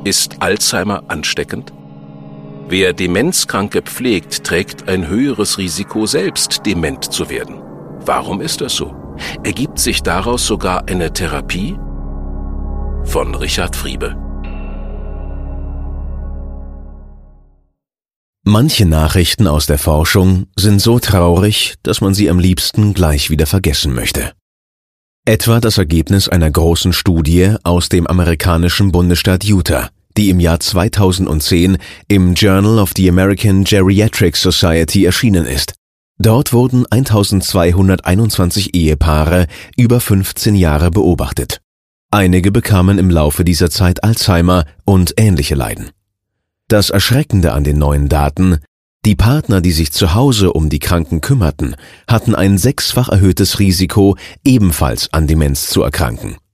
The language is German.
Ist Alzheimer ansteckend? Wer Demenzkranke pflegt, trägt ein höheres Risiko, selbst dement zu werden. Warum ist das so? Ergibt sich daraus sogar eine Therapie? Von Richard Friebe. Manche Nachrichten aus der Forschung sind so traurig, dass man sie am liebsten gleich wieder vergessen möchte. Etwa das Ergebnis einer großen Studie aus dem amerikanischen Bundesstaat Utah, die im Jahr 2010 im Journal of the American Geriatric Society erschienen ist. Dort wurden 1221 Ehepaare über 15 Jahre beobachtet. Einige bekamen im Laufe dieser Zeit Alzheimer und ähnliche Leiden. Das Erschreckende an den neuen Daten: Die Partner, die sich zu Hause um die Kranken kümmerten, hatten ein 6-fach erhöhtes Risiko, ebenfalls an Demenz zu erkranken.